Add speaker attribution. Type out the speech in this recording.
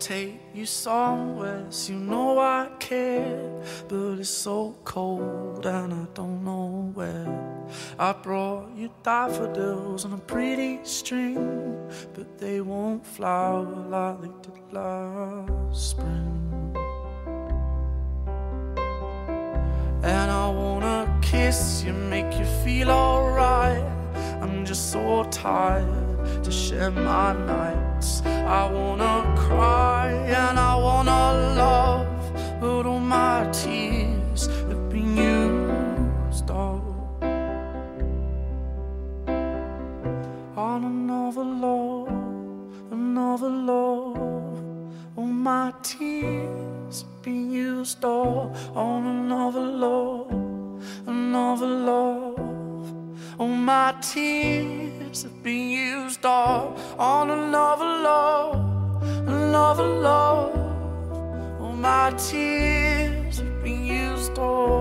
Speaker 1: take you somewhere, so you know I care. But it's so cold and I don't know where. I brought you daffodils on a pretty string, but they won't flower like they did last spring. And I wanna kiss you, make you feel alright. I'm just so tired to share my nights. I wanna cry and I wanna love, but all my tears have been used up on another love, another love. All my tears have been used up on another love, another love. All my tears have been used up on another love, another love. All my tears have been used up.